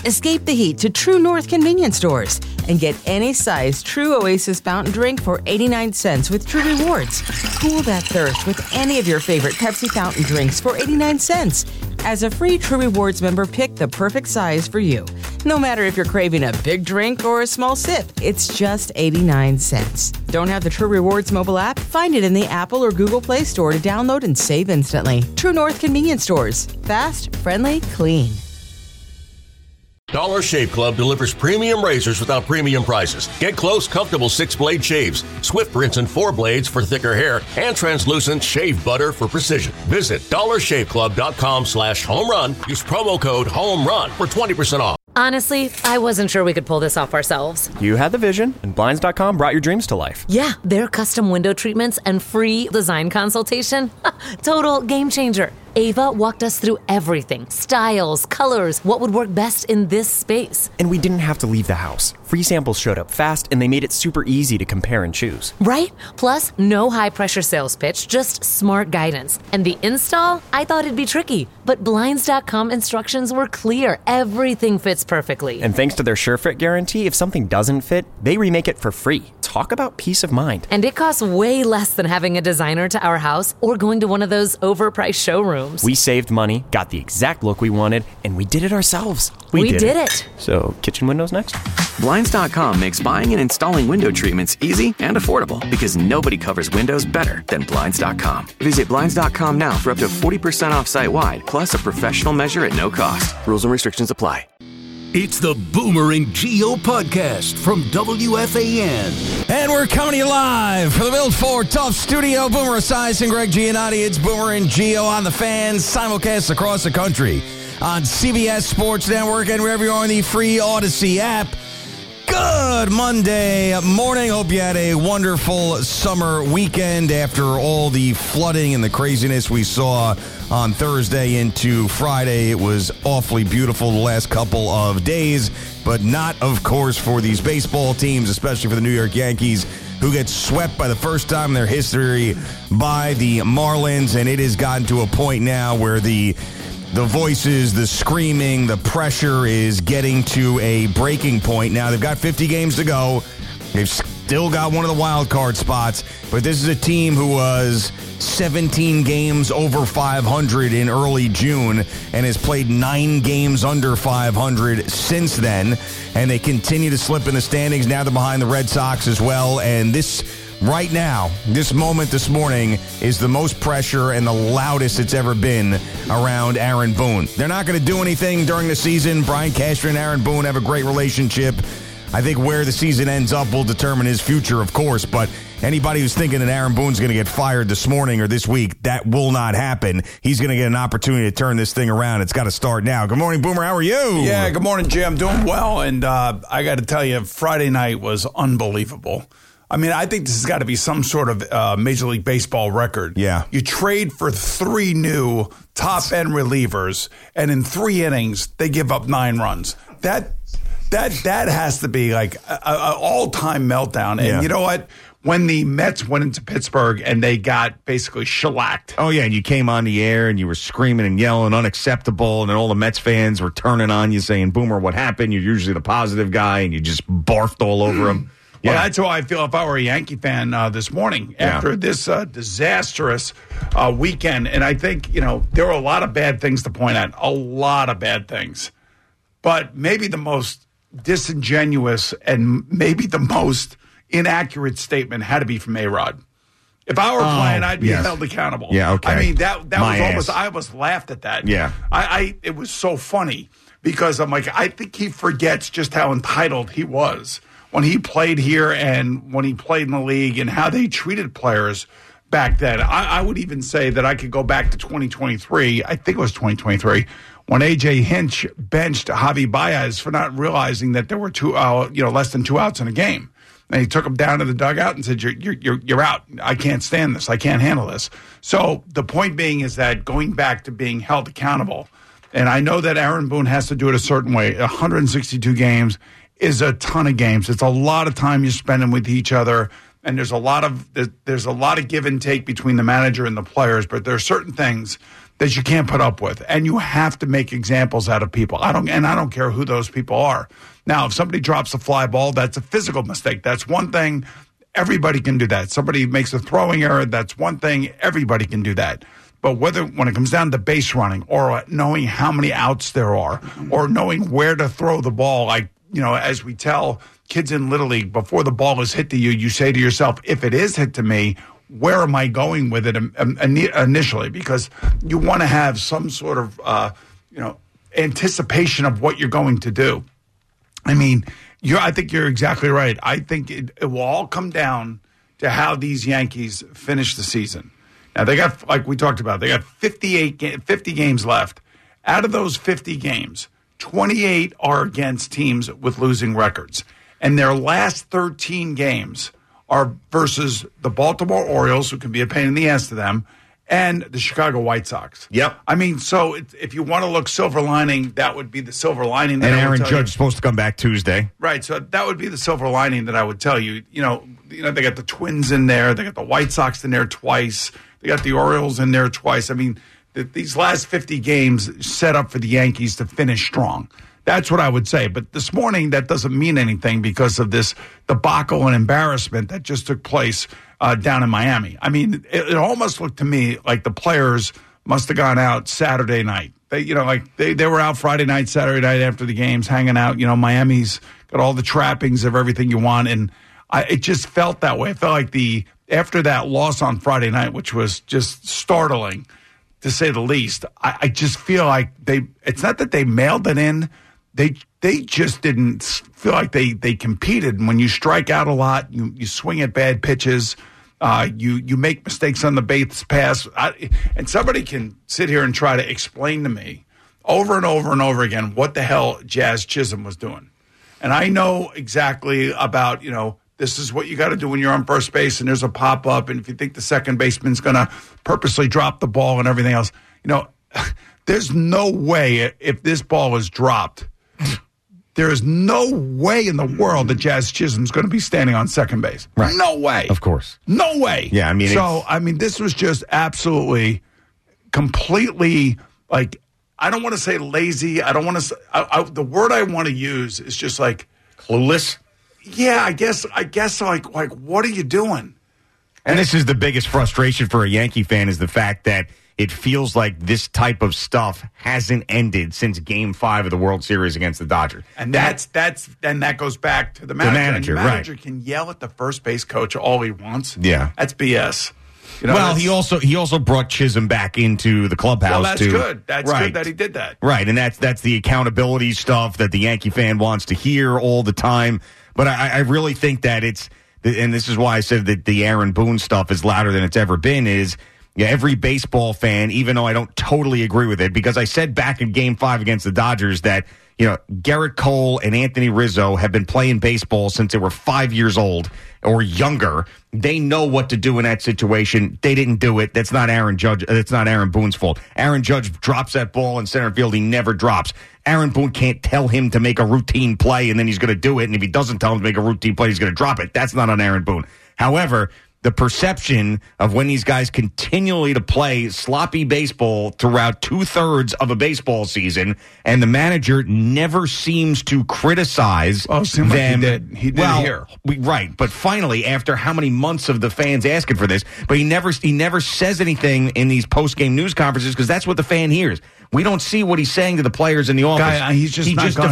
Escape the heat to True North convenience stores and get any size True Oasis fountain drink for 89 cents with True Rewards. Cool that thirst with any of your favorite Pepsi fountain drinks for 89 cents. As a free True Rewards member, pick the perfect size for you. No matter if you're craving a big drink or a small sip, it's just 89 cents. Don't have the True Rewards mobile app? Find it in the Apple or Google Play Store to download and save instantly. True North convenience stores. Fast, friendly, clean. Dollar Shave Club delivers premium razors without premium prices. Get close, comfortable 6-blade shaves, swift rinse and 4 blades for thicker hair, and translucent shave butter for precision. Visit dollarshaveclub.com/home run. Use promo code HOMERUN for 20% off. Honestly, I wasn't sure we could pull this off ourselves. You had the vision, and Blinds.com brought your dreams to life. Yeah, their custom window treatments and free design consultation. Total game changer. Ava walked us through everything. Styles, colors, what would work best in this space. And we didn't have to leave the house. Free samples showed up fast, and they made it super easy to compare and choose. Right? Plus, no high-pressure sales pitch, just smart guidance. And the install? I thought it'd be tricky, but Blinds.com instructions were clear. Everything fits perfectly. And thanks to their SureFit guarantee, if something doesn't fit, they remake it for free. Talk about peace of mind. And it costs way less than having a designer to our house or going to one of those overpriced showrooms. We saved money, got the exact look we wanted, and we did it ourselves. We did it. So, kitchen windows next? Blinds.com makes buying and installing window treatments easy and affordable because nobody covers windows better than Blinds.com. Visit Blinds.com now for up to 40% off site-wide, plus a professional measure at no cost. Rules and restrictions apply. It's the Boomer and Geo podcast from WFAN. And we're coming to you live from the Built Ford Tough Studio. Boomer Esiason and Greg Giannotti. It's Boomer and Geo on the Fans, simulcast across the country on CBS Sports Network and wherever you are on the free Odyssey app. Good Monday morning. Hope you had a wonderful summer weekend after all the flooding and the craziness we saw on Thursday into Friday. It was awfully beautiful the last couple of days, but not, of course, for these baseball teams, especially for the New York Yankees, who get swept by the first time in their history by the Marlins. And it has gotten to a point now where the voices, the screaming, the pressure is getting to a breaking point. Now, they've got 50 games to go. They've still got one of the wild card spots, but this is a team who was 17 games over 500 in early June and has played 9 games under 500 since then, and they continue to slip in the standings. Now they're behind the Red Sox as well, and this right now, this moment this morning is the most pressure and the loudest it's ever been around Aaron Boone. They're not going to do anything during the season. Brian Cashman and Aaron Boone have a great relationship. I think where the season ends up will determine his future, of course, but anybody who's thinking that Aaron Boone's going to get fired this morning or this week, that will not happen. He's going to get an opportunity to turn this thing around. It's got to start now. Good morning, Boomer. How are you? Yeah, good morning, Jim. I'm doing well, and I got to tell you, Friday night was unbelievable. I mean, I think this has got to be some sort of Major League Baseball record. Yeah. You trade for 3 new top-end relievers, and in 3 innings, they give up 9 runs. That has to be like an all-time meltdown. And you know what? When the Mets went into Pittsburgh and they got basically shellacked. Oh, yeah, and you came on the air and you were screaming and yelling, unacceptable, and then all the Mets fans were turning on you saying, Boomer, what happened? You're usually the positive guy, and you just barfed all over them. Well, that's how I feel if I were a Yankee fan this morning after this disastrous weekend. And I think, there were a lot of bad things to point at, a lot of bad things. But maybe the most disingenuous and maybe the most inaccurate statement had to be from A-Rod. If I were playing, I'd be held accountable. Yeah, okay. I mean, that was ass. I almost laughed at that. Yeah. It was so funny because I'm like, I think he forgets just how entitled he was when he played here and when he played in the league and how they treated players back then. I would even say that I could go back to 2023. I think it was 2023 when A.J. Hinch benched Javi Baez for not realizing that there were less than 2 outs in a game. And he took him down to the dugout and said, "You're out. I can't stand this. I can't handle this." So the point being is that going back to being held accountable, and I know that Aaron Boone has to do it a certain way. 162 games is a ton of games. It's a lot of time you're spending with each other, and there's a lot of give and take between the manager and the players. But there are certain things that you can't put up with, and you have to make examples out of people. I don't care who those people are. Now, if somebody drops a fly ball, that's a physical mistake. That's one thing. Everybody can do that. Somebody makes a throwing error, that's one thing. Everybody can do that. But when it comes down to base running or knowing how many outs there are or knowing where to throw the ball, like, as we tell kids in Little League, before the ball is hit to you, you say to yourself, if it is hit to me, where am I going with it initially? Because you want to have some sort of, anticipation of what you're going to do. I mean, I think you're exactly right. I think it will all come down to how these Yankees finish the season. Now, they got, like we talked about, they got 50 games left. Out of those 50 games, 28 are against teams with losing records. And their last 13 games are versus the Baltimore Orioles, who can be a pain in the ass to them, and the Chicago White Sox. Yep. I mean, so if you want to look silver lining, that would be the silver lining. And Aaron Judge is supposed to come back Tuesday. Right, so that would be the silver lining that I would tell you. They got the Twins in there. They got the White Sox in there twice. They got the Orioles in there twice. I mean, these last 50 games set up for the Yankees to finish strong. That's what I would say. But this morning, that doesn't mean anything because of this debacle and embarrassment that just took place down in Miami. I mean, it almost looked to me like the players must have gone out Saturday night. They were out Friday night, Saturday night after the games, hanging out. Miami's got all the trappings of everything you want. And it just felt that way. It felt like after that loss on Friday night, which was just startling, to say the least, I just feel like it's not that they mailed it in. They just didn't feel like they competed. And when you strike out a lot, you swing at bad pitches, you make mistakes on the base pass. And somebody can sit here and try to explain to me over and over and over again what the hell Jazz Chisholm was doing. And I know exactly about, this is what you got to do when you're on first base and there's a pop-up. And if you think the second baseman's going to purposely drop the ball and everything else, there's no way if this ball is dropped, there is no way in the world that Jazz Chisholm's going to be standing on second base. Right. No way. Of course. No way. Yeah, this was just absolutely, completely, I don't want to say lazy. I don't want to say, the word I want to use is just like clueless. Yeah, I guess like what are you doing? And this is the biggest frustration for a Yankee fan is the fact that it feels like this type of stuff hasn't ended since Game 5 of the World Series against the Dodgers. And that goes back to the manager. The manager can yell at the first base coach all he wants. Yeah. That's BS. He also brought Chisholm back into the clubhouse. Well, that's good. That's good that he did that. Right, and that's the accountability stuff that the Yankee fan wants to hear all the time. But I really think that and this is why I said that the Aaron Boone stuff is louder than it's ever been, is every baseball fan, even though I don't totally agree with it, because I said back in Game 5 against the Dodgers that, Garrett Cole and Anthony Rizzo have been playing baseball since they were 5 years old or younger. They know what to do in that situation. They didn't do it. That's not Aaron Judge. That's not Aaron Boone's fault. Aaron Judge drops that ball in center field. He never drops. Aaron Boone can't tell him to make a routine play and then he's going to do it. And if he doesn't tell him to make a routine play, he's going to drop it. That's not on Aaron Boone. However, the perception of when these guys continually to play sloppy baseball throughout 2/3 of a baseball season, and the manager never seems to criticize them. Like he did here. Right, but finally, after how many months of the fans asking for this, but he never says anything in these post-game news conferences because that's what the fan hears. We don't see what he's saying to the players in the office. He just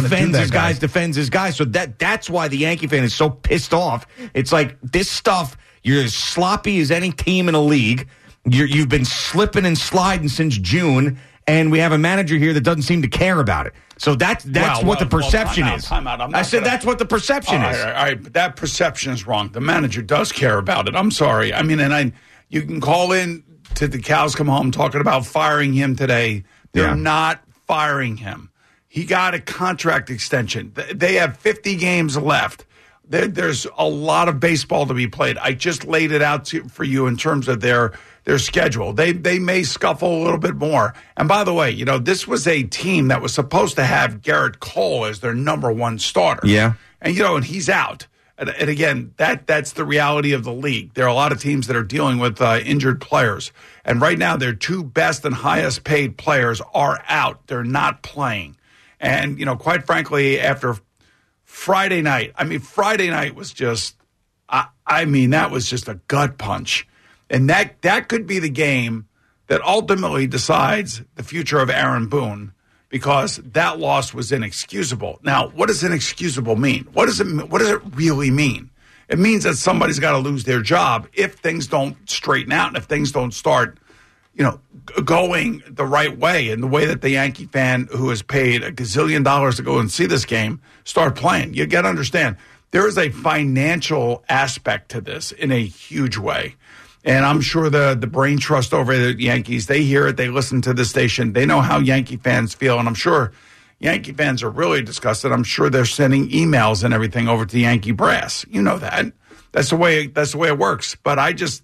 defends his guys. So that's why the Yankee fan is so pissed off. It's like this stuff. You're as sloppy as any team in a league. You've been slipping and sliding since June, and we have a manager here that doesn't seem to care about it. So that's what the perception is. I said that's what the perception is. All right, but that perception is wrong. The manager does care about it. I'm sorry. I mean, you can call in to the cows come home talking about firing him today. They're not firing him. He got a contract extension. They have 50 games left. There's a lot of baseball to be played. I just laid it out for you in terms of their schedule. They may scuffle a little bit more. And by the way, this was a team that was supposed to have Garrett Cole as their number one starter. Yeah. And, and he's out. And again, that's the reality of the league. There are a lot of teams that are dealing with injured players. And right now, their two best and highest paid players are out. They're not playing. And, quite frankly, after Friday night was just, that was just a gut punch. And that could be the game that ultimately decides the future of Aaron Boone, because that loss was inexcusable. Now, what does inexcusable mean? What does it really mean? It means that somebody's got to lose their job if things don't straighten out and if things don't start, going the right way, and the way that the Yankee fan who has paid $1 gazillion to go and see this game start playing. You got to understand, there is a financial aspect to this in a huge way. And I'm sure the brain trust over at the Yankees, they hear it, they listen to the station, they know how Yankee fans feel, and I'm sure Yankee fans are really disgusted. I'm sure they're sending emails and everything over to Yankee brass. You know that. That's the way it works. But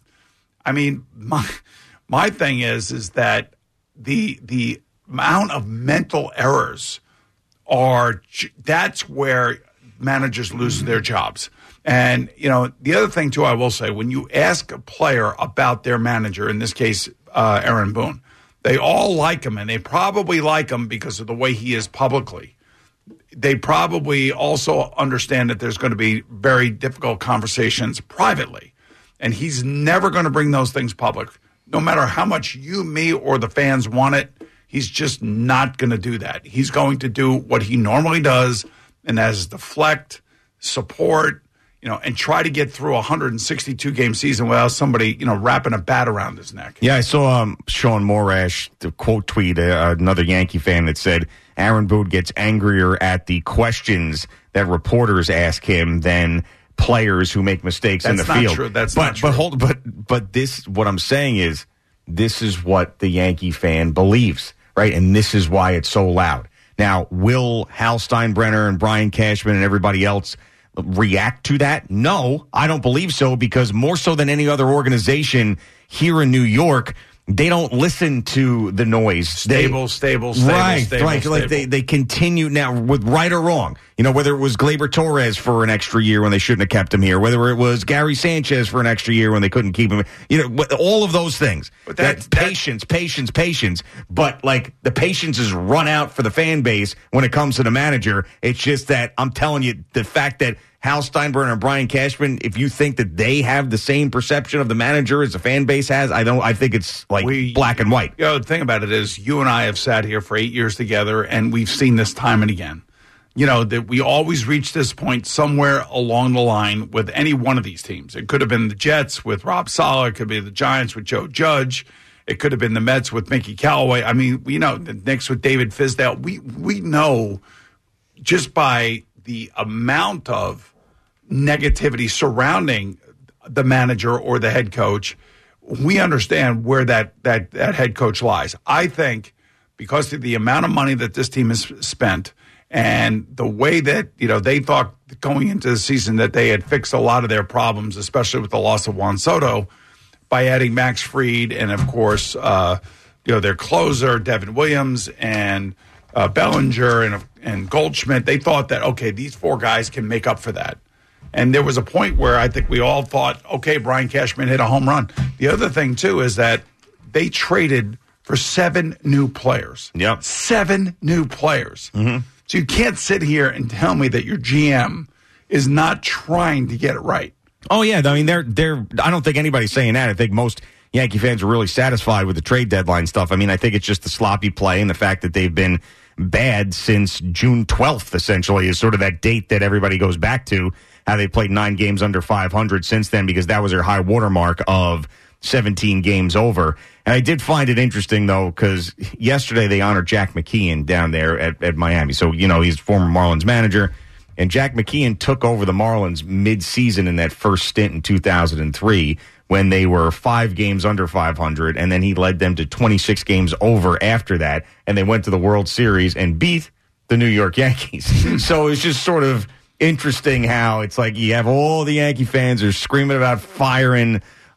my thing is that the amount of mental errors that's where managers lose their jobs. And, the other thing, too, I will say, when you ask a player about their manager, in this case, Aaron Boone, they all like him, and they probably like him because of the way he is publicly. They probably also understand that there's going to be very difficult conversations privately, and he's never going to bring those things public. No matter how much you, me, or the fans want it, he's just not going to do that. He's going to do what he normally does, and that is deflect, support, and try to get through a 162-game season without somebody, wrapping a bat around his neck. Yeah, I saw Sean Morash, the quote tweet, another Yankee fan that said Aaron Boone gets angrier at the questions that reporters ask him than players who make mistakes in the field. True. That's not true. But this, what I'm saying is, this is what the Yankee fan believes, right? And this is why it's so loud. Now, will Hal Steinbrenner and Brian Cashman and everybody else react to that? No, I don't believe so, because more so than any other organization here in New York, they don't listen to the noise. Stable. Right. They continue now with right or wrong. Whether it was Gleyber Torres for an extra year when they shouldn't have kept him here, whether it was Gary Sanchez for an extra year when they couldn't keep him, all of those things. But that's patience. But the patience is run out for the fan base when it comes to the manager. It's just that I'm telling you, the fact that Hal Steinbrenner and Brian Cashman, if you think that they have the same perception of the manager as the fan base has, I think it's black and white. The thing about it is, you and I have sat here for 8 years together, and we've seen this time and again. That we always reach this point somewhere along the line with any one of these teams. It could have been the Jets with Rob Saleh. It could be the Giants with Joe Judge. It could have been the Mets with Mickey Callaway. The Knicks with David Fizdale. We know just by the amount of negativity surrounding the manager or the head coach, we understand where that head coach lies. I think because of the amount of money that this team has spent and the way that, they thought going into the season that they had fixed a lot of their problems, especially with the loss of Juan Soto, by adding Max Fried and, of course, their closer, Devin Williams, and Bellinger and Goldschmidt. They thought that, okay, these four guys can make up for that. And there was a point where I think we all thought, okay, Brian Cashman hit a home run. The other thing, too, is that they traded for 7 new players. Yep. 7 new players. Mm-hmm. So you can't sit here and tell me that your GM is not trying to get it right. Oh, yeah. I mean, I don't think anybody's saying that. I think most Yankee fans are really satisfied with the trade deadline stuff. I mean, I think it's just the sloppy play and the fact that they've been bad since June 12th, essentially, is sort of that date that everybody goes back to. How they played 9 games under 500 since then, because that was their high watermark of 17 games over. And I did find it interesting, though, because yesterday they honored Jack McKeon down there at Miami. So, he's former Marlins manager. And Jack McKeon took over the Marlins mid-season in that first stint in 2003 when they were 5 games under 500. And then he led them to 26 games over after that. And they went to the World Series and beat the New York Yankees. So it's just sort of interesting how it's like you have all the Yankee fans are screaming about firing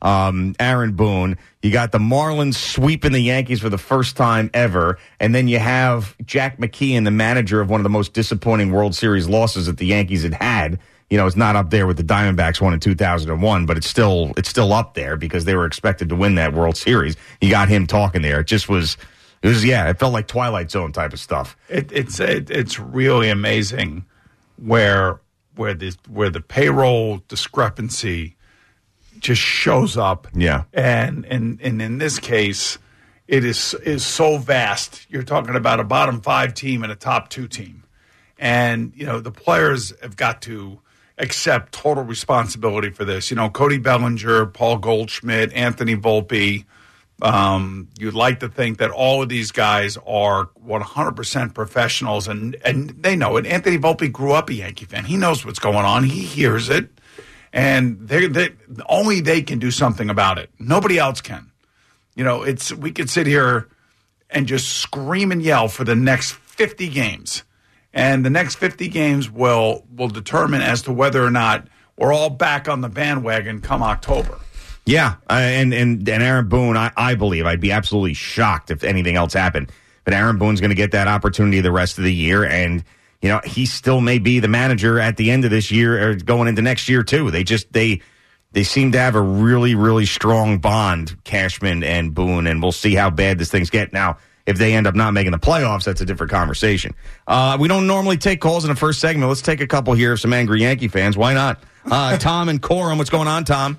Aaron Boone. You got the Marlins sweeping the Yankees for the first time ever. And then you have Jack McKeon, the manager of one of the most disappointing World Series losses that the Yankees had. You know, it's not up there with the Diamondbacks won in 2001, but it's still up there because they were expected to win that World Series. You got him talking there. It felt like Twilight Zone type of stuff. It's really amazing where the payroll discrepancy just shows up. Yeah. And in this case, it is so vast. You're talking about a bottom 5 team and a top 2 team. And, you know, the players have got to accept total responsibility for this. You know, Cody Bellinger, Paul Goldschmidt, Anthony Volpe. You'd like to think that all of these guys are 100% professionals, and they know it. Anthony Volpe grew up a Yankee fan. He knows what's going on. He hears it. And only they can do something about it. Nobody else can. You know, we could sit here and just scream and yell for the next 50 games. And the next 50 games will determine as to whether or not we're all back on the bandwagon come October. Yeah, and Aaron Boone, I believe, I'd be absolutely shocked if anything else happened. But Aaron Boone's going to get that opportunity the rest of the year, and you know he still may be the manager at the end of this year or going into next year too. They seem to have a really, really strong bond, Cashman and Boone, and we'll see how bad this things get. Now, if they end up not making the playoffs, that's a different conversation. We don't normally take calls in the first segment. Let's take a couple here of some angry Yankee fans. Why not? Tom and Coram, what's going on, Tom?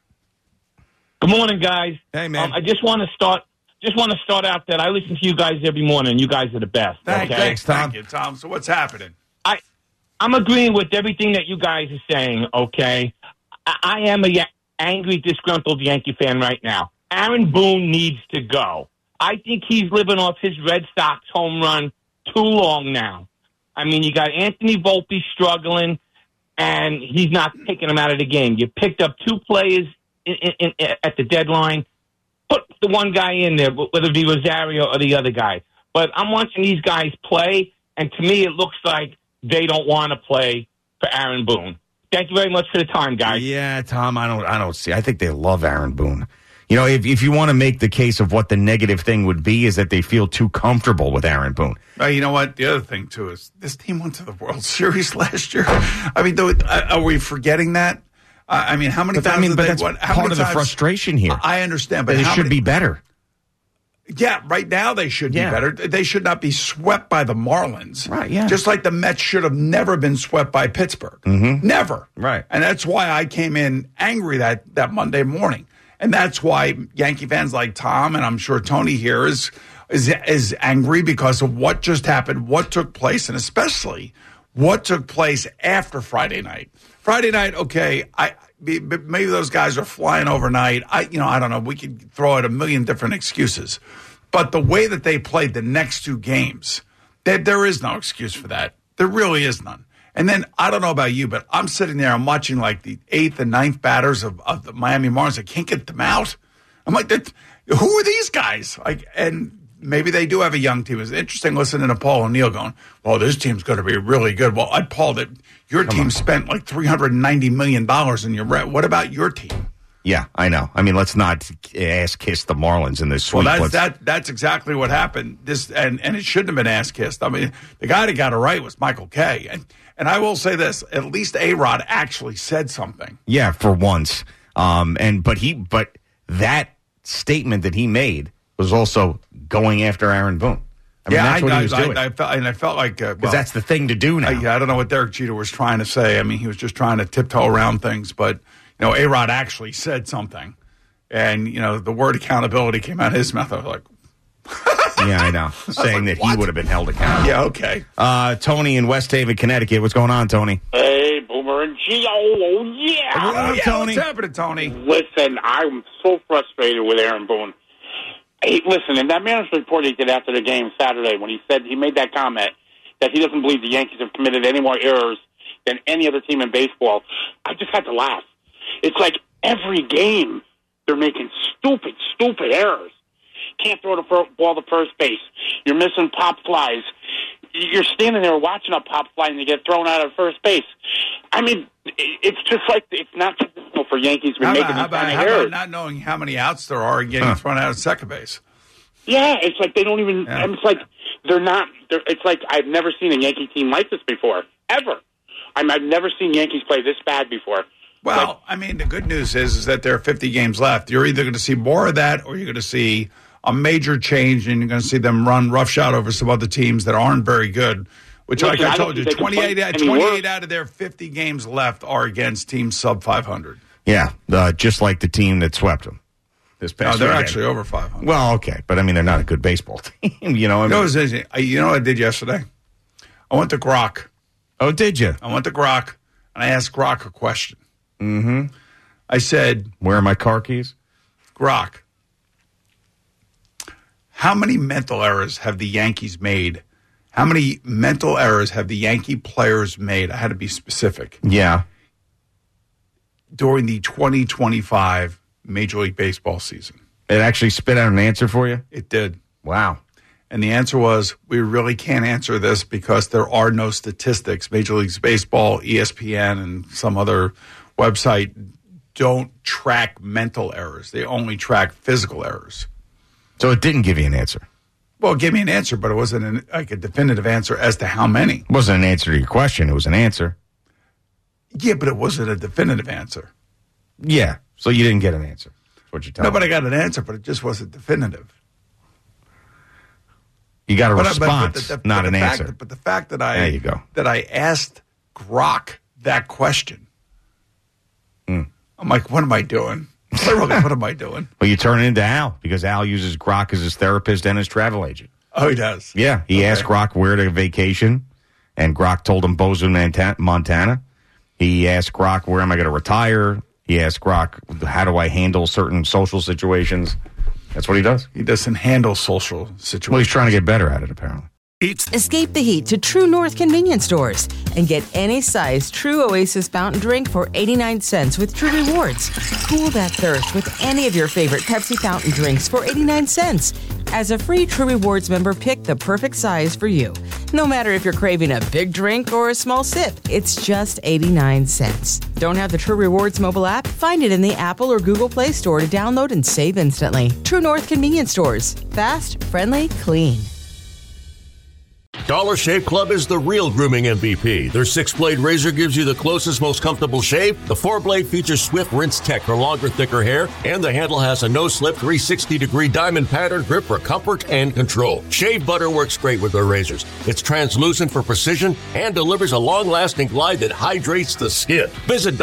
Good morning, guys. Hey, man. I just want to start out that I listen to you guys every morning. You guys are the best. Thanks, Tom. Thank you, Tom. So what's happening? I'm agreeing with everything that you guys are saying, okay? I am a angry, disgruntled Yankee fan right now. Aaron Boone needs to go. I think he's living off his Red Sox home run too long now. I mean, you got Anthony Volpe struggling, and he's not taking him out of the game. You picked up 2 players at the deadline. Put the one guy in there, whether it be Rosario or the other guy. But I'm watching these guys play, and to me it looks like they don't want to play for Aaron Boone. Thank you very much for the time, guys. Yeah, Tom, I don't see. I think they love Aaron Boone. You know, if you want to make the case of what the negative thing would be is that they feel too comfortable with Aaron Boone. You know what? The other thing, too, is this team went to the World Series last year. I mean, are we forgetting that? I mean, how many times did they won? Part of the frustration here. I understand, but they should be better. Yeah, right now they should be better. They should not be swept by the Marlins. Right, yeah. Just like the Mets should have never been swept by Pittsburgh. Mm-hmm. Never. Right. And that's why I came in angry that Monday morning. And that's why Yankee fans like Tom, and I'm sure Tony here, is angry because of what just happened, what took place, and especially what took place after Friday night. Friday night, okay, maybe those guys are flying overnight. I don't know. We could throw out a million different excuses. But the way that they played the next 2 games, there is no excuse for that. There really is none. And then, I don't know about you, but I'm sitting there, I'm watching like the 8th and 9th batters of the Miami Marlins. I can't get them out. I'm like, who are these guys? And maybe they do have a young team. It's interesting listening to Paul O'Neill going, well, this team's going to be really good. Well, Paul, your team spent like $390 million in your rent. What about your team? Yeah, I know. I mean, let's not ass-kiss the Marlins in this sweep. Well, that's exactly what happened. And it shouldn't have been ass-kissed. I mean, the guy that got it right was Michael Kay. And I will say this, at least A-Rod actually said something. Yeah, for once. But that statement that he made was also going after Aaron Boone. I mean, that's what he was doing. I felt like... Because that's the thing to do now. I don't know what Derek Jeter was trying to say. I mean, he was just trying to tiptoe around things. But, A-Rod actually said something. And, the word accountability came out of his mouth. I was like... Yeah, I know. Saying that he would have been held accountable. Yeah, okay. Tony in West Haven, Connecticut. What's going on, Tony? Hey, Boomer and Gio. Oh, yeah. Tony. What's happening, Tony? Listen, I'm so frustrated with Aaron Boone. Hey, listen, in that management report he did after the game Saturday when he made that comment that he doesn't believe the Yankees have committed any more errors than any other team in baseball, I just had to laugh. It's like every game they're making stupid errors. Can't throw the ball to first base. You're missing pop flies. You're standing there watching a pop fly and you get thrown out at first base. I mean, it's just like it's not just the responsible for Yankees How making these about kind of errors. not knowing how many outs there are and getting thrown out at second base? Yeah, it's like they don't even. Yeah. And it's like they're not. It's like I've never seen a Yankee team like this before, ever. I've never seen Yankees play this bad before. Well, I mean, the good news is that there are 50 games left. You're either going to see more of that, or you're going to see a major change, and you're going to see them run roughshod over some other teams that aren't very good. Which, like I told you, 28 out of their 50 games left are against teams sub 500. Yeah, just like the team that swept them this past they're weekend. actually over 500. Well, okay, but I mean, they're not a good baseball team. You know what I did yesterday? I went to Grok. Oh, did you? I went to Grok, and I asked Grok a question. Mm-hmm. I said, where are my car keys? Grok, how many mental errors have the Yankees made? How many mental errors have the Yankee players made? I had to be specific. Yeah. During the 2025 Major League Baseball season. It actually spit out an answer for you? It did. Wow. And the answer was, we really can't answer this because there are no statistics. Major League Baseball, ESPN, and some other website don't track mental errors. They only track physical errors. So it didn't give you an answer? Well, it gave me an answer, but it wasn't a definitive answer as to how many. It wasn't an answer to your question. It was an answer. Yeah, but it wasn't a definitive answer. Yeah, so you didn't get an answer. That's what you're telling me. No, but I got an answer, but it just wasn't definitive. You got a response, not an answer. But the fact that there you go. that I asked Grok that question, I'm like, what am I doing? Literally, what am I doing? Well, you turn it into Al, because Al uses Grok as his therapist and his travel agent. Oh, he does? Yeah, he asked Grok where to vacation, and Grok told him Bozeman, Montana. He asked Grok, where am I going to retire? He asked Grok, how do I handle certain social situations? That's what he does. He doesn't handle social situations. Well, he's trying to get better at it, apparently. Escape the heat to True North convenience stores and get any size True Oasis fountain drink for 89 cents with True Rewards. Cool that thirst with any of your favorite Pepsi fountain drinks for 89 cents. As a free True Rewards member, pick the perfect size for you. No matter if you're craving a big drink or a small sip, it's just 89 cents. Don't have the True Rewards mobile app? Find it in the Apple or Google Play Store to download and save instantly. True North convenience stores. Fast, friendly, clean. Dollar Shave Club is the real grooming MVP. Their 6-blade razor gives you the closest, most comfortable shave. The 4-blade features Swift Rinse Tech for longer, thicker hair. And the handle has a no-slip 360-degree diamond pattern grip for comfort and control. Shave butter works great with their razors. It's translucent for precision and delivers a long-lasting glide that hydrates the skin. Visit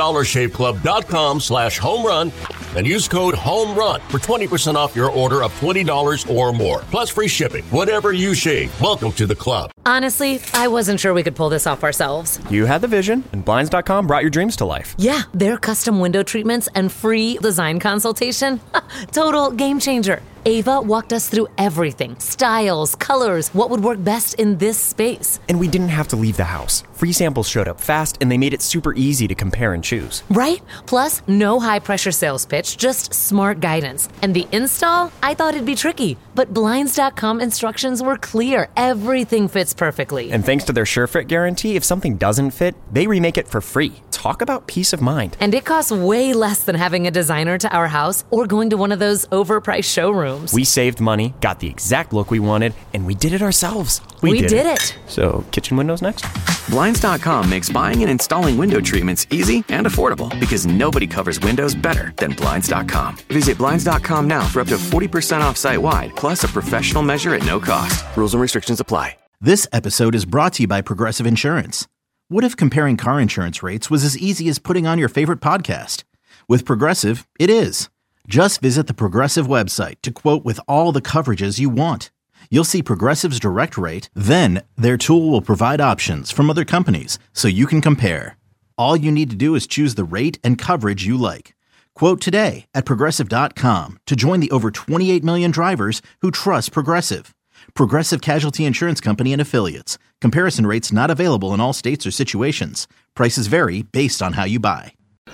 DollarShaveClub.com/homerun and use code HOMERUN for 20% off your order of $20 or more. Plus free shipping. Whatever you shave, welcome to the club. Honestly, I wasn't sure we could pull this off ourselves. You had the vision, and Blinds.com brought your dreams to life. Yeah, their custom window treatments and free design consultation. Total game changer. Ava walked us through everything. Styles, colors, what would work best in this space. And we didn't have to leave the house. Free samples showed up fast, and they made it super easy to compare and choose. Right? Plus, no high-pressure sales pitch, just smart guidance. And the install? I thought it'd be tricky, but Blinds.com instructions were clear. Everything fits perfectly. And thanks to their SureFit guarantee, if something doesn't fit, they remake it for free. Talk about peace of mind. And it costs way less than having a designer to our house or going to one of those overpriced showrooms. We saved money, got the exact look we wanted, and we did it ourselves. We did it. So, kitchen windows next? Blinds.com makes buying and installing window treatments easy and affordable because nobody covers windows better than Blinds.com. Visit Blinds.com now for up to 40% off site-wide, plus a professional measure at no cost. Rules and restrictions apply. This episode is brought to you by Progressive Insurance. What if comparing car insurance rates was as easy as putting on your favorite podcast? With Progressive, it is. Just visit the Progressive website to quote with all the coverages you want. You'll see Progressive's direct rate, then their tool will provide options from other companies so you can compare. All you need to do is choose the rate and coverage you like. Quote today at Progressive.com to join the over 28 million drivers who trust Progressive. Progressive Casualty Insurance Company and Affiliates. Comparison rates not available in all states or situations. Prices vary based on how you buy.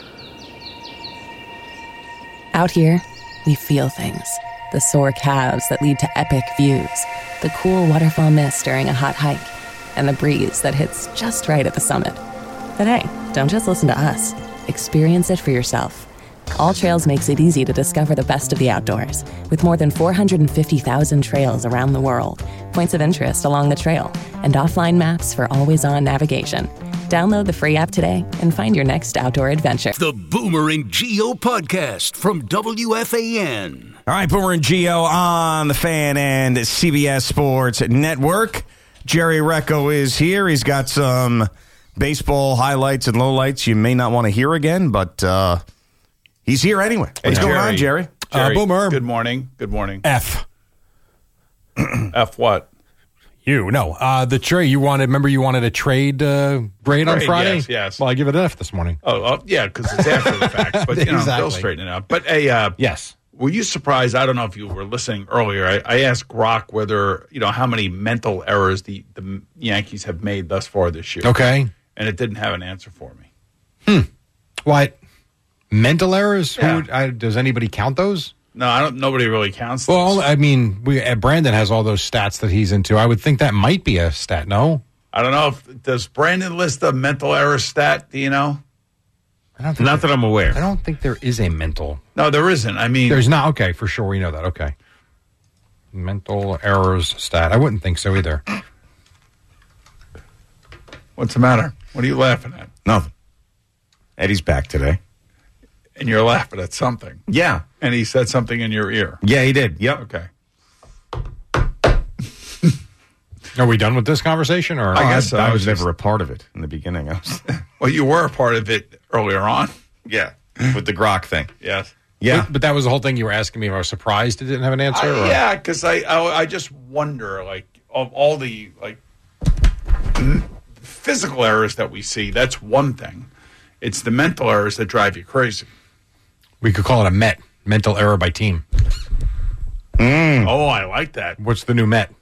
Out here, we feel things. The sore calves that lead to epic views. The cool waterfall mist during a hot hike. And the breeze that hits just right at the summit. But hey, don't just listen to us. Experience it for yourself. All Trails makes it easy to discover the best of the outdoors, with more than 450,000 trails around the world, points of interest along the trail, and offline maps for always-on navigation. Download the free app today and find your next outdoor adventure. The Boomer and Geo podcast from WFAN. All right, Boomer and Geo on the Fan and CBS Sports Network. Jerry Recco is here. He's got some baseball highlights and lowlights you may not want to hear again, but he's here anyway. What's going on, Jerry? Boomer. Good morning. Good morning. F. F what? The trade you wanted. Remember, you wanted a trade grade on Friday. Yes. Well, I give it an F this morning. Oh yeah, because it's after the fact. But exactly. They'll straighten it out. But yes. Were you surprised? I don't know if you were listening earlier. I asked Grok whether how many mental errors the Yankees have made thus far this year. Okay. And it didn't have an answer for me. What? Mental errors? Yeah. Does anybody count those? No, I don't. Nobody really counts. Well, I mean, Brandon has all those stats that he's into. I would think that might be a stat. No, I don't know. Does Brandon list a mental error stat? Do you know? Not that I'm aware. I don't think there is a mental. No, there isn't. I mean, there's not. Okay, for sure we know that. Okay, mental errors stat. I wouldn't think so either. What's the matter? What are you laughing at? Nothing. Eddie's back today. And you're laughing at something. Yeah. And he said something in your ear. Yeah, he did. Yep. Okay. Are we done with this conversation? Or I guess so. I was never a part of it in the beginning. Well, you were a part of it earlier on. Yeah. With the Grok thing. Yes. Yeah. But that was the whole thing you were asking me if I was surprised it didn't have an answer? Yeah, because I just wonder, of all the, physical errors that we see, that's one thing. It's the mental errors that drive you crazy. We could call it a mental error by team. Oh, I like that. What's the new Met?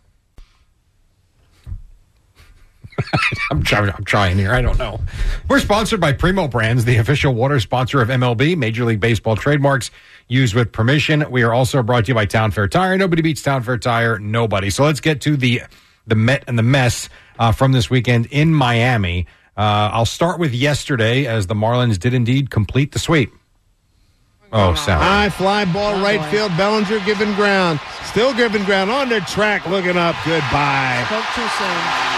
I'm trying here. I don't know. We're sponsored by Primo Brands, the official water sponsor of MLB, Major League Baseball trademarks used with permission. We are also brought to you by Town Fair Tire. Nobody beats Town Fair Tire. Nobody. So let's get to the Met and the mess from this weekend in Miami. I'll start with yesterday, as the Marlins did indeed complete the sweep. Oh, sound. High fly ball, right field. Bellinger giving ground. Still giving ground. On the track, looking up. Goodbye. Spoke too soon.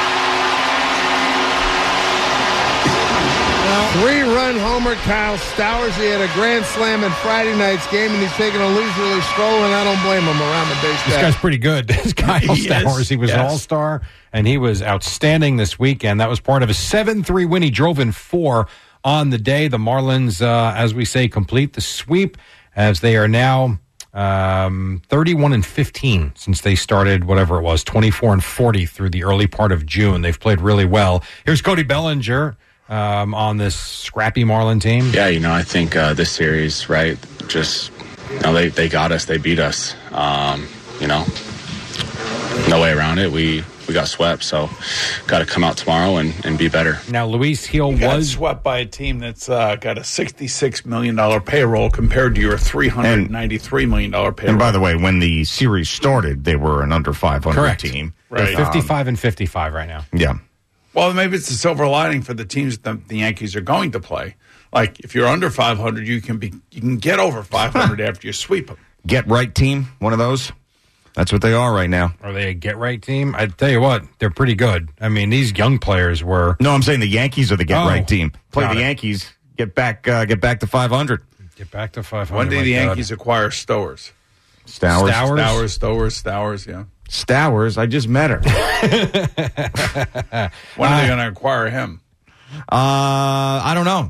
3-run homer, Kyle Stowers. He had a grand slam in Friday night's game, and he's taking a leisurely stroll, and I don't blame him around the base. This guy's pretty good. This Kyle Stowers, he was an all-star, and he was outstanding this weekend. That was part of a 7-3 win. He drove in 4 on the day. The Marlins, as we say, complete the sweep, as they are now 31-15 since they started, whatever it was, 24-40 through the early part of June. They've played really well. Here's Cody Bellinger on this scrappy Marlin team. Yeah, I think this series, right, just, they got us, they beat us. No way around it. We got swept, so got to come out tomorrow and be better. Now, Luis Gil was swept by a team that's got a $66 million payroll compared to your $393 million payroll. And by the way, when the series started, they were an under 500 team. Right. They're 55-55 right now. Yeah. Well, maybe it's a silver lining for the teams that the Yankees are going to play. Like, if you're under 500, you can get over 500 after you sweep them. Get right team, one of those. That's what they are right now. Are they a get right team? I tell you what, they're pretty good. I mean, these young players were. No, I'm saying the Yankees are the get right team. Play the Yankees, get back to 500. Get back to 500. When did the Yankees acquire Stowers? Stowers, yeah. Stowers, I just met her. When are they going to acquire him? I don't know.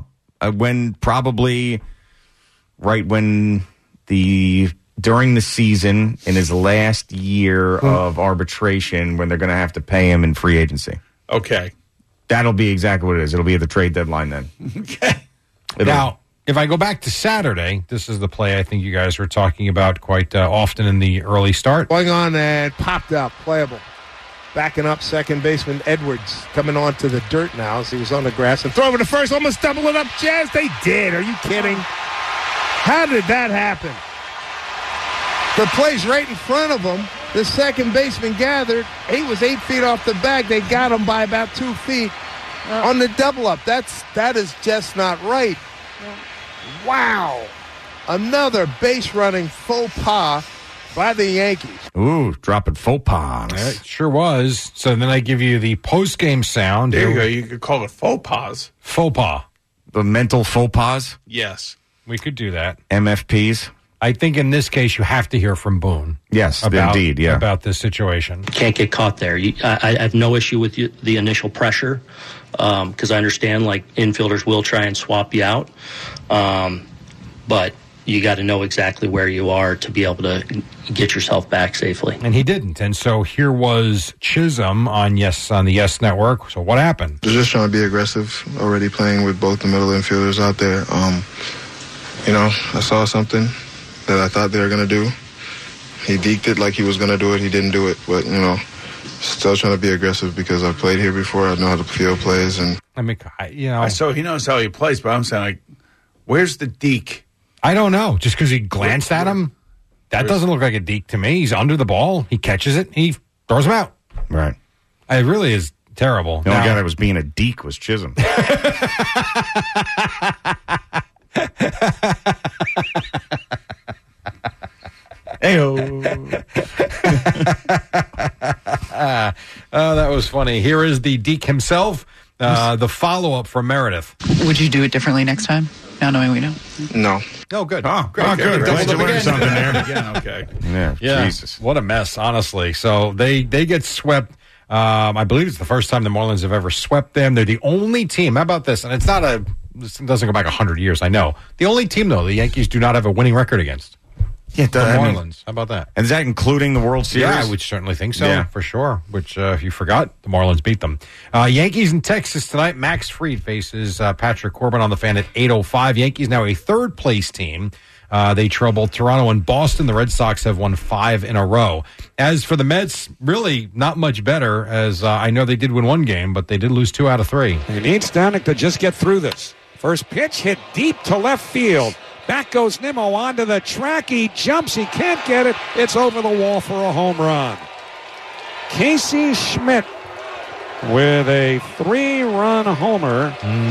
During the season, in his last year of arbitration, when they're going to have to pay him in free agency. Okay. That'll be exactly what it is. It'll be at the trade deadline then. Okay. Now, if I go back to Saturday, this is the play I think you guys were talking about quite often in the early start. Going on and popped up, playable. Backing up, second baseman Edwards coming onto the dirt now as he was on the grass and throwing to first, almost double it up. Jazz, they did. Are you kidding? How did that happen? The play's right in front of him. The second baseman gathered. He was 8 feet off the bag. They got him by about 2 feet. on the double up. That is just not right. Wow. Another base running faux pas by the Yankees. Ooh, dropping faux pas on us. It sure was. So then I give you the post-game sound. There you go. You could call it faux pas. Faux pas. The mental faux pas? Yes. We could do that. MFPs? I think in this case you have to hear from Boone. Yes, indeed, yeah. About this situation. Can't get caught there. I have no issue with the initial pressure because I understand, like, infielders will try and swap you out. But you got to know exactly where you are to be able to get yourself back safely. And he didn't. And so here was Chisholm on the Yes Network. So what happened? I was just trying to be aggressive, already playing with both the middle infielders out there. I saw something that I thought they were going to do. He deked it like he was going to do it. He didn't do it. But, still trying to be aggressive because I've played here before. I know how the field plays. And I mean, So he knows how he plays, but I'm saying, like, where's the deke? I don't know. Just because he glanced at him, that doesn't look like a deke to me. He's under the ball. He catches it. He throws him out. Right. It really is terrible. The only guy that was being a deke was Chisholm. That was funny. Here is the deke himself. The follow-up from Meredith. Would you do it differently next time, now knowing we know? No. Oh, good. Oh, great. Good. Glad you learned something there. Again, okay. Yeah, Jesus. What a mess, honestly. So they get swept. I believe it's the first time the Marlins have ever swept them. They're the only team. How about this? And this doesn't go back 100 years, I know. The only team, though, the Yankees do not have a winning record against. Yeah, the Marlins. How about that? And is that including the World Series? Yeah, I would certainly think so, for sure. Which, if you forgot, the Marlins beat them. Yankees in Texas tonight. Max Fried faces Patrick Corbin on the Fan at 8:05. Yankees now a third-place team. They trail both Toronto and Boston. The Red Sox have won 5 in a row. As for the Mets, really not much better, as I know they did win one game, but they did lose 2 out of 3. He needs Stanek to just get through this. First pitch hit deep to left field. Back goes Nimmo onto the track. He jumps. He can't get it. It's over the wall for a home run. Casey Schmidt with a 3-run homer.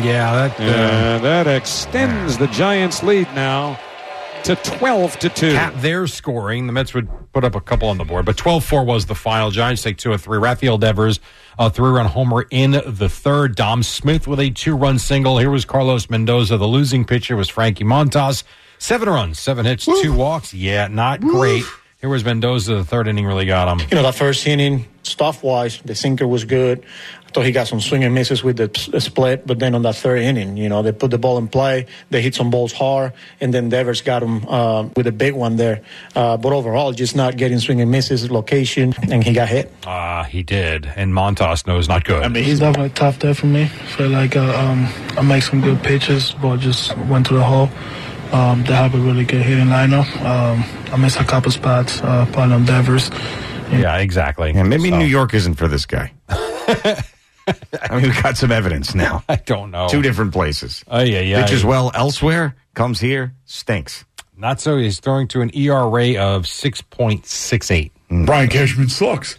That extends the Giants' lead now to 12-2. Cap their scoring. The Mets would put up a couple on the board, but 12-4 was the final. Giants take 2 of 3. Rafael Devers, a 3-run homer in the third. Dom Smith with a 2-run single. Here was Carlos Mendoza. The losing pitcher was Frankie Montas. 7 runs, 7 hits, 2 walks. Yeah, not great. Here was Mendoza. The third inning really got him. That first inning, stuff-wise, the sinker was good. I thought he got some swing and misses with the split, but then on that third inning, they put the ball in play. They hit some balls hard, and then Devers got him with a big one there. But overall, just not getting swing and misses, location, and he got hit. He did, and Montas knows not good. I mean, he's definitely a tough day for me. I feel like I make some good pitches, but just went to the hole. They have a really good hitting lineup. I missed a couple spots, probably on Devers. Yeah, exactly. Yeah, maybe New York isn't for this guy. I mean, we've got some evidence now. I don't know. 2 different places. Yeah. Pitches well elsewhere, comes here, stinks. Not so. He's throwing to an ERA of 6.68. Brian Cashman sucks.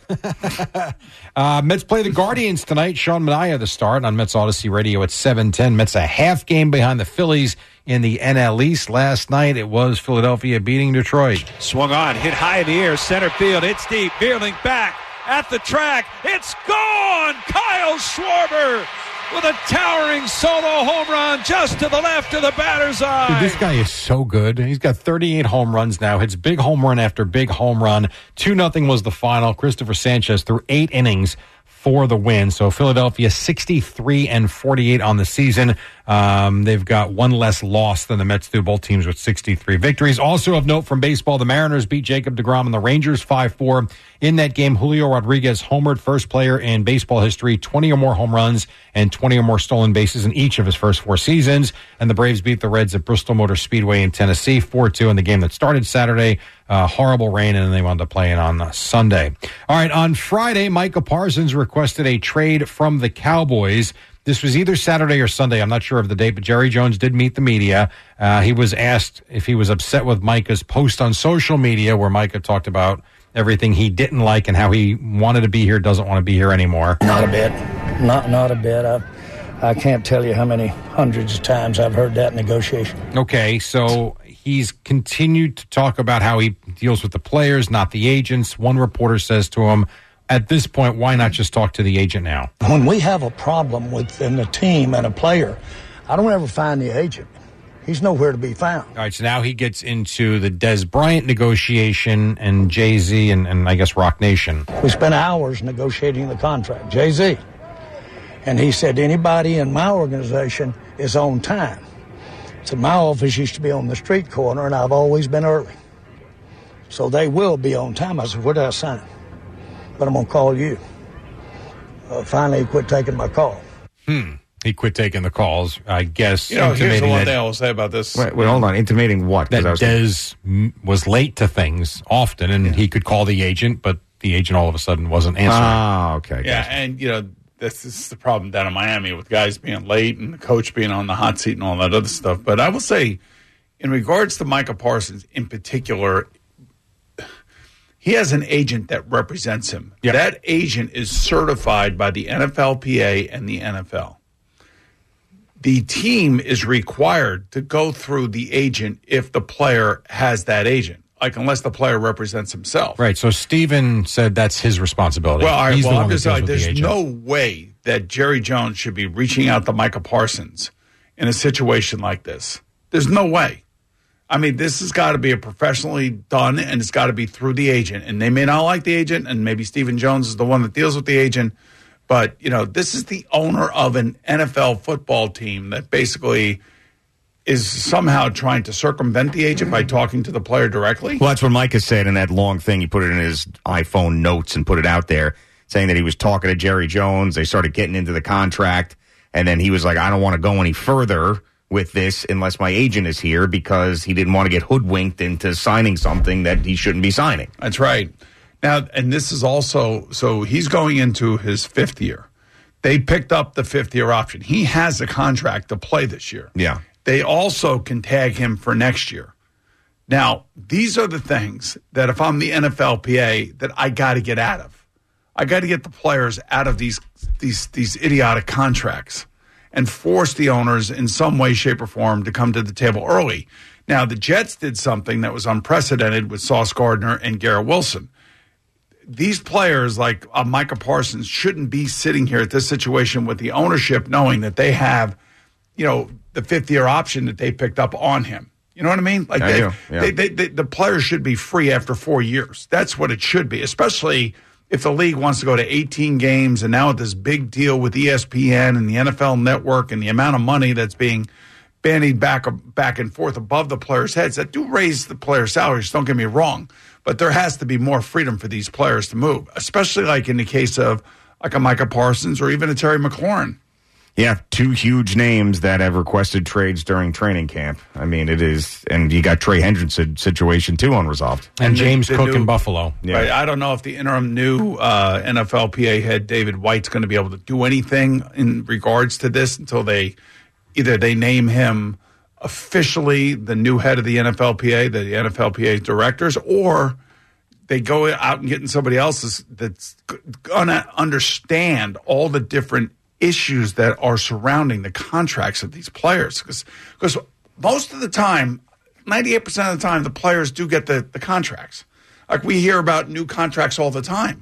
Mets play the Guardians tonight. Sean Manaea the start on Mets Odyssey Radio at 7:10. Mets a half game behind the Phillies in the NL East. Last night it was Philadelphia beating Detroit. Swung on, hit high in the air, center field. It's deep. Veerling back at the track. It's gone! Kyle Schwarber with a towering solo home run just to the left of the batter's eye. Dude, this guy is so good. He's got 38 home runs now. Hits big home run after big home run. 2-0 was the final. Christopher Sanchez threw 8 innings for the win. So Philadelphia 63-48 on the season. They've got 1 less loss than the Mets do. Both teams with 63 victories. Also of note from baseball, the Mariners beat Jacob deGrom and the Rangers 5-4. In that game, Julio Rodriguez homered, first player in baseball history, 20 or more home runs and 20 or more stolen bases in each of his first 4 seasons. And the Braves beat the Reds at Bristol Motor Speedway in Tennessee 4-2 in the game that started Saturday. Horrible rain, and then they wound up playing on Sunday. All right, on Friday, Micah Parsons requested a trade from the Cowboys. This was either Saturday or Sunday. I'm not sure of the date, but Jerry Jones did meet the media. He was asked if he was upset with Micah's post on social media where Micah talked about everything he didn't like and how he wanted to be here, doesn't want to be here anymore. Not a bit. Not a bit. I can't tell you how many hundreds of times I've heard that negotiation. Okay, so he's continued to talk about how he deals with the players, not the agents. One reporter says to him, at this point, why not just talk to the agent now? When we have a problem within the team and a player, I don't ever find the agent. He's nowhere to be found. All right, so now he gets into the Des Bryant negotiation and Jay-Z and I guess Rock Nation. We spent hours negotiating the contract, Jay-Z. And he said, anybody in my organization is on time. So my office used to be on the street corner, and I've always been early. So they will be on time. I said, where did I sign? But I'm going to call you. Finally, he quit taking my call. He quit taking the calls, I guess. Here's the one thing I will say about this. Wait, hold on. Intimating what? That Des was late to things often, and he could call the agent, but the agent all of a sudden wasn't answering. Oh, okay. Yeah, and, this is the problem down in Miami with guys being late and the coach being on the hot seat and all that other stuff. But I will say, in regards to Micah Parsons in particular, he has an agent that represents him. Yep. That agent is certified by the NFLPA and the NFL. The team is required to go through the agent if the player has that agent. Like, unless the player represents himself. Right, so Steven said that's his responsibility. Well, all right, He's the I'm one just that saying, deals with there's the agent. no way that Jerry Jones should be reaching out to Micah Parsons in a situation like this. There's no way. I mean, this has got to be a professionally done, and it's got to be through the agent. And they may not like the agent, and maybe Stephen Jones is the one that deals with the agent. But, this is the owner of an NFL football team that basically is somehow trying to circumvent the agent by talking to the player directly. Well, that's what Micah said in that long thing. He put it in his iPhone notes and put it out there, saying that he was talking to Jerry Jones. They started getting into the contract, and then he was like, I don't want to go any further with this unless my agent is here, because he didn't want to get hoodwinked into signing something that he shouldn't be signing. That's right. Now, and this is also, so he's going into his fifth year. They picked up the fifth-year option. He has a contract to play this year. Yeah. They also can tag him for next year. Now, these are the things that if I'm the NFLPA that I got to get out of. I got to get the players out of these idiotic contracts and force the owners in some way, shape, or form to come to the table early. Now, the Jets did something that was unprecedented with Sauce Gardner and Garrett Wilson. These players like Micah Parsons shouldn't be sitting here at this situation with the ownership knowing that they have, the fifth-year option that they picked up on him. You know what I mean? Like the players should be free after 4 years. That's what it should be, especially if the league wants to go to 18 games, and now with this big deal with ESPN and the NFL Network and the amount of money that's being bandied back and forth above the players' heads, that do raise the players' salaries, don't get me wrong. But there has to be more freedom for these players to move, especially like in the case of like a Micah Parsons or even a Terry McLaurin. Yeah, two huge names that have requested trades during training camp. I mean, it is, and you got Trey Hendrickson situation too unresolved. And James Cook in Buffalo. Yeah. Right, I don't know if the interim new NFLPA head, David White's going to be able to do anything in regards to this until they name him officially the new head of the NFLPA, the NFLPA directors, or they go out and getting somebody else that's going to understand all the different issues that are surrounding the contracts of these players. Because most of the time, 98% of the time, the players do get the contracts. Like we hear about new contracts all the time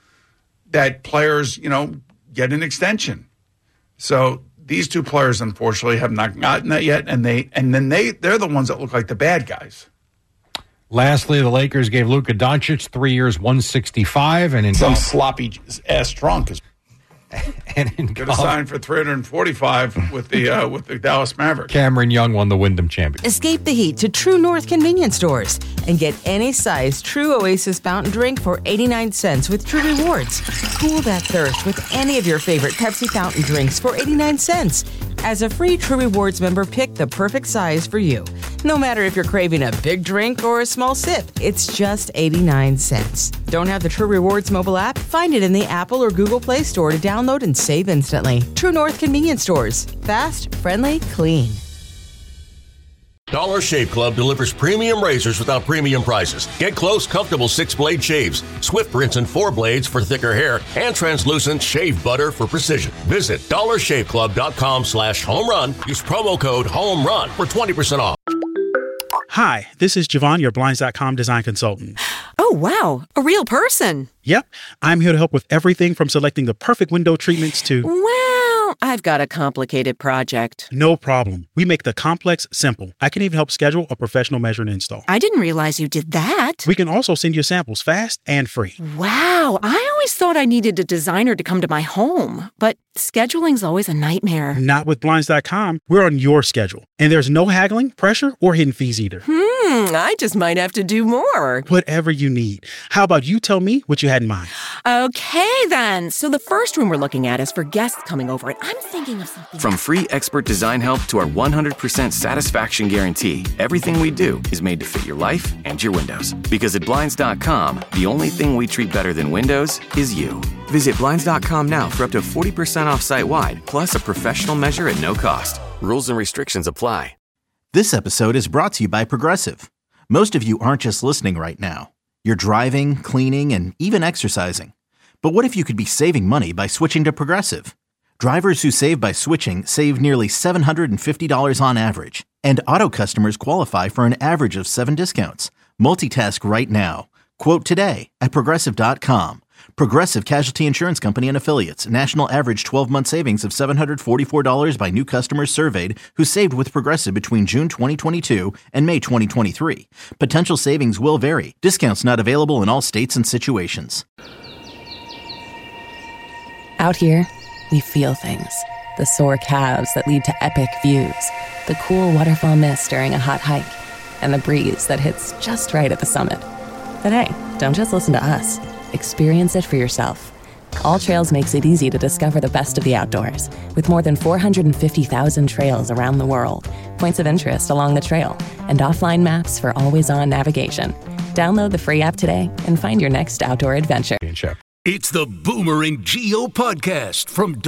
that players, get an extension. So these two players, unfortunately, have not gotten that yet, and they're the ones that look like the bad guys. Lastly, the Lakers gave Luka Doncic 3 years, $165, and in some sloppy ass drunk is. And in could have signed for $345 with the Dallas Mavericks. Cameron Young won the Wyndham Championship. Escape the heat to True North convenience stores and get any size True Oasis fountain drink for 89 cents with True Rewards. Cool that thirst with any of your favorite Pepsi fountain drinks for 89 cents. As a free True Rewards member, pick the perfect size for you. No matter if you're craving a big drink or a small sip, it's just 89 cents. Don't have the True Rewards mobile app? Find it in the Apple or Google Play Store to download and save instantly. True North convenience stores. Fast, friendly, clean. Dollar Shave Club delivers premium razors without premium prices. Get close, comfortable 6-blade shaves, swift rinse and 4 blades for thicker hair, and translucent shave butter for precision. Visit dollarshaveclub.com/home run. Use promo code HOMERUN for 20% off. Hi, this is Javon, your Blinds.com design consultant. Oh, wow. A real person. Yep. I'm here to help with everything from selecting the perfect window treatments to... Well, I've got a complicated project. No problem. We make the complex simple. I can even help schedule a professional measure and install. I didn't realize you did that. We can also send you samples fast and free. Wow. I always thought I needed a designer to come to my home, but scheduling's always a nightmare. Not with Blinds.com. We're on your schedule. And there's no haggling, pressure, or hidden fees either. I just might have to do more. Whatever you need. How about you tell me what you had in mind? Okay, then. So the first room we're looking at is for guests coming over, and I'm thinking of something. From free expert design help to our 100% satisfaction guarantee, everything we do is made to fit your life and your windows. Because at Blinds.com, the only thing we treat better than windows is you. Visit Blinds.com now for up to 40% off site-wide, plus a professional measure at no cost. Rules and restrictions apply. This episode is brought to you by Progressive. Most of you aren't just listening right now. You're driving, cleaning, and even exercising. But what if you could be saving money by switching to Progressive? Drivers who save by switching save nearly $750 on average. And auto customers qualify for an average of 7 discounts. Multitask right now. Quote today at Progressive.com. Progressive Casualty Insurance Company and Affiliates. National average 12-month savings of $744 by new customers surveyed who saved with Progressive between June 2022 and May 2023. Potential savings will vary. Discounts not available in all states and situations. Out here, we feel things. The sore calves that lead to epic views. The cool waterfall mist during a hot hike. And the breeze that hits just right at the summit. But hey, don't just listen to us. Experience it for yourself. All Trails makes it easy to discover the best of the outdoors, with more than 450,000 trails around the world, points of interest along the trail, and offline maps for always-on navigation. Download the free app today and find your next outdoor adventure. It's the Boomer and Geo podcast from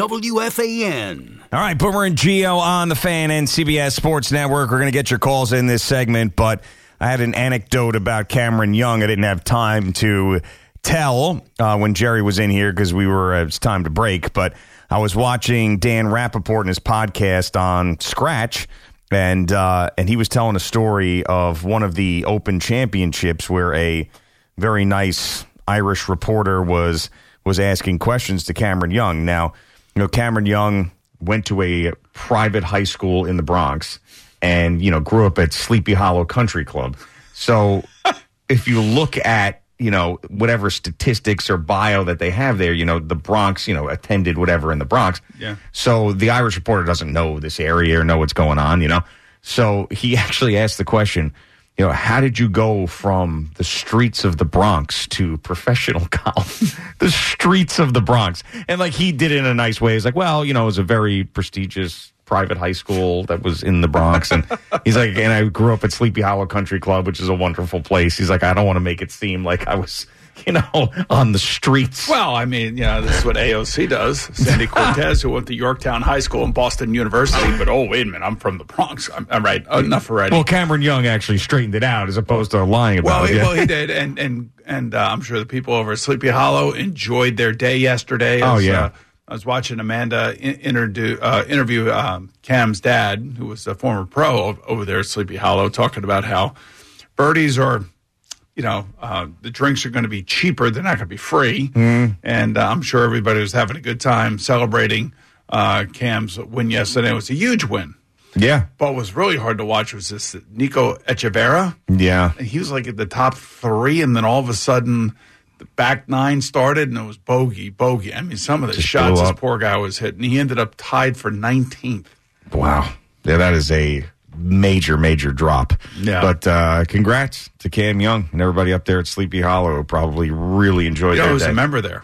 WFAN. All right, Boomer and Geo on the Fan and CBS Sports Network. We're going to get your calls in this segment, but I had an anecdote about Cameron Young. I didn't have time to tell when Jerry was in here because it was time to break, but I was watching Dan Rappaport and his podcast on Scratch, and he was telling a story of one of the Open Championships where a very nice Irish reporter was asking questions to Cameron Young. Now, you know, Cameron Young went to a private high school in the Bronx and, you know, grew up at Sleepy Hollow Country Club. So if you look at, you know, whatever statistics or bio that they have there, you know, the Bronx, you know, attended whatever in the Bronx. Yeah. So the Irish reporter doesn't know this area or know what's going on, you know. So he actually asked the question, you know, how did you go from the streets of the Bronx to professional golf? The streets of the Bronx. And, like, he did it in a nice way. He's like, well, you know, it was a very prestigious private high school that was in the Bronx. And he's like, and I grew up at Sleepy Hollow Country Club, which is a wonderful place. He's like, I don't want to make it seem like I was, you know, on the streets. Well, I mean, you know, this is what AOC does. Sandy Cortez, who went to Yorktown High School and Boston University, but oh, wait a minute, I'm from the Bronx. I'm right. Enough already. Well, Cameron Young actually straightened it out as opposed to lying about it. Well, he did, and I'm sure the people over at Sleepy Hollow enjoyed their day yesterday. Oh, yeah. I was watching Amanda interview Cam's dad, who was a former pro over there at Sleepy Hollow, talking about how birdies are, you know, the drinks are going to be cheaper. They're not going to be free. And I'm sure everybody was having a good time celebrating Cam's win yesterday. It was a huge win. Yeah. But what was really hard to watch was this Nico Echeverria. Yeah. And he was like at the top 3, and then all of a sudden the back 9 started, and it was bogey. I mean, some of the shots this poor guy was hitting. He ended up tied for 19th. Wow. Yeah, that is a major drop. Yeah. But congrats to Cam Young and everybody up there at Sleepy Hollow who probably really enjoyed their day. I was a member there.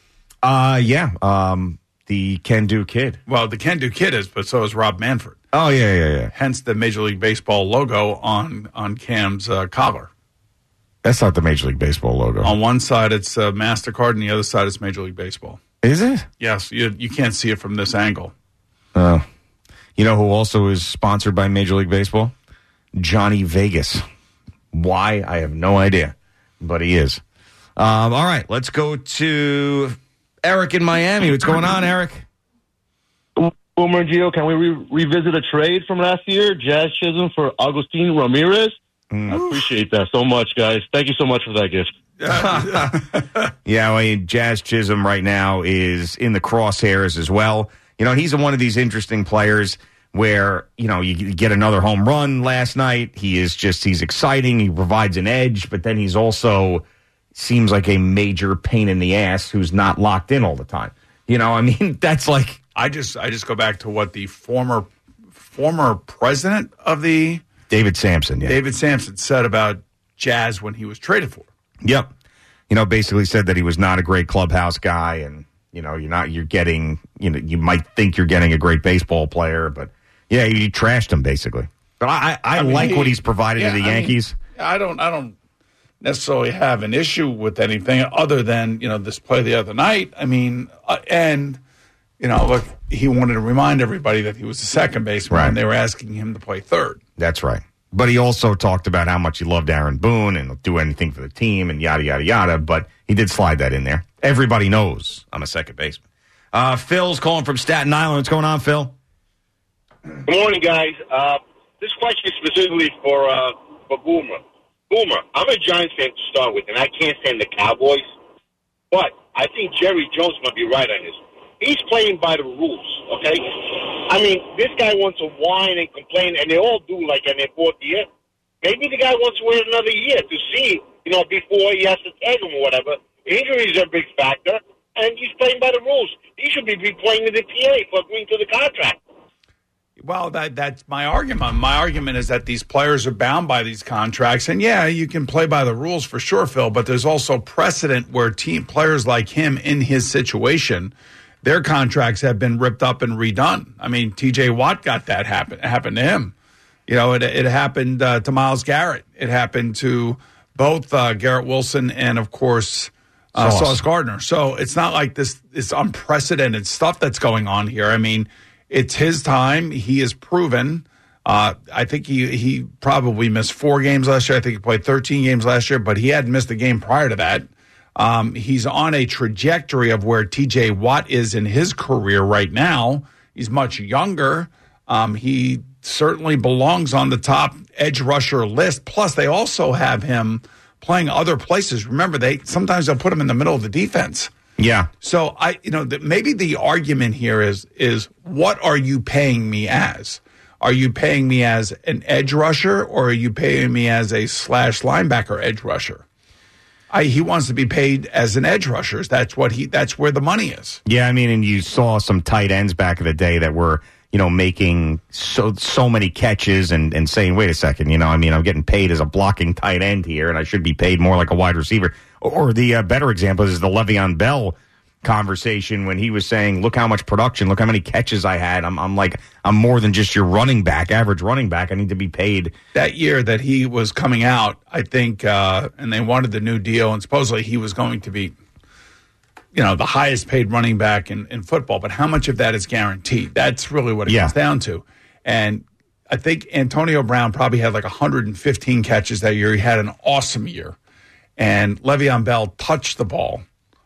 Yeah. The Can Do Kid. Well, the Can Do Kid is, but so is Rob Manfred. Oh, yeah. Hence the Major League Baseball logo on Cam's collar. That's not the Major League Baseball logo. On one side, it's MasterCard, and the other side is Major League Baseball. Is it? Yes. You can't see it from this angle. Oh. You know who also is sponsored by Major League Baseball? Johnny Vegas. Why? I have no idea, but he is. All right, let's go to Eric in Miami. What's going on, Eric? Boomer and Gio, can we revisit a trade from last year? Jazz Chisholm for Agustin Ramirez? I appreciate that so much, guys. Thank you so much for that gift. Yeah, well, Jazz Chisholm right now is in the crosshairs as well. He's one of these interesting players where, you get another home run last night. He's exciting. He provides an edge, but then he's also seems like a major pain in the ass who's not locked in all the time. That's like... I just go back to what the former president of the... David Sampson, yeah. David Sampson said about Jazz when he was traded for. Yep. Basically said that he was not a great clubhouse guy, and, you might think you're getting a great baseball player, but, yeah, you trashed him, basically. But I like what he's provided to the Yankees. I don't necessarily have an issue with anything other than, this play the other night. Look, he wanted to remind everybody that he was the second baseman, and they were asking him to play third. That's right. But he also talked about how much he loved Aaron Boone and will do anything for the team and yada, yada, yada. But he did slide that in there. Everybody knows I'm a second baseman. Phil's calling from Staten Island. What's going on, Phil? Good morning, guys. This question is specifically for Boomer. Boomer, I'm a Giants fan to start with, and I can't stand the Cowboys. But I think Jerry Jones might be right on this. He's playing by the rules, okay? This guy wants to whine and complain, and they all do, like in their fourth year. Maybe the guy wants to wait another year to see, before he has to tag him or whatever. Injuries are a big factor, and he's playing by the rules. He should be playing in the PA for agreeing to the contract. Well, that's my argument. My argument is that these players are bound by these contracts. And, yeah, you can play by the rules for sure, Phil, but there's also precedent where players like him in his situation, their contracts have been ripped up and redone. T.J. Watt got that happened to him. It happened to Myles Garrett. It happened to both Garrett Wilson and, of course, Sauce Gardner. So it's not like this unprecedented stuff that's going on here. It's his time. He is proven. I think he probably missed 4 games last year. I think he played 13 games last year, but he hadn't missed a game prior to that. He's on a trajectory of where T.J. Watt is in his career right now. He's much younger. He certainly belongs on the top edge rusher list. Plus, they also have him playing other places. Remember, sometimes they'll put him in the middle of the defense. Yeah. So maybe the argument here is what are you paying me as? Are you paying me as an edge rusher, or are you paying me as a slash linebacker edge rusher? He wants to be paid as an edge rusher. That's where the money is. Yeah, and you saw some tight ends back in the day that were, making so many catches and saying, wait a second, I'm getting paid as a blocking tight end here, and I should be paid more like a wide receiver. Or the better example is the Le'Veon Bell conversation when he was saying, look how much production, look how many catches I had. I'm more than just your running back, average running back. I need to be paid. That year that he was coming out, I think, and they wanted the new deal, and supposedly he was going to be, the highest paid running back in football. But how much of that is guaranteed? That's really what it comes down to. And I think Antonio Brown probably had like 115 catches that year. He had an awesome year. And Le'Veon Bell touched the ball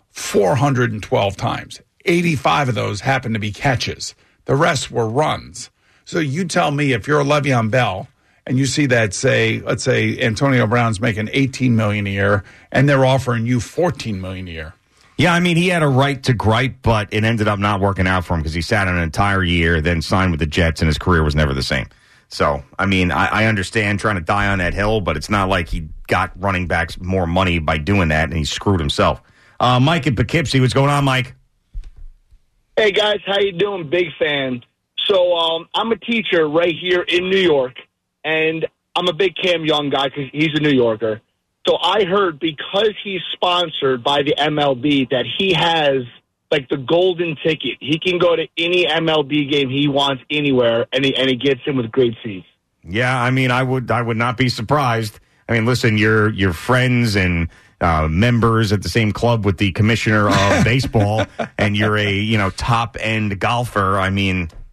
412 times. 85 of those happened to be catches. The rest were runs. So you tell me, if you're a Le'Veon Bell and you see that, let's say Antonio Brown's making $18 million a year and they're offering you $14 million a year. Yeah, he had a right to gripe, but it ended up not working out for him because he sat an entire year, then signed with the Jets, and his career was never the same. So, I understand trying to die on that hill, but it's not like he got running backs more money by doing that, and he screwed himself. Mike in Poughkeepsie, what's going on, Mike? Hey, guys, how you doing? Big fan. So, I'm a teacher right here in New York, and I'm a big Cam Young guy because he's a New Yorker. So I heard because he's sponsored by the MLB that he has, like, the golden ticket. He can go to any MLB game he wants anywhere, and he gets in with great seats. Yeah, I would not be surprised. Listen, you're friends and members at the same club with the commissioner of baseball, and you're a top end golfer.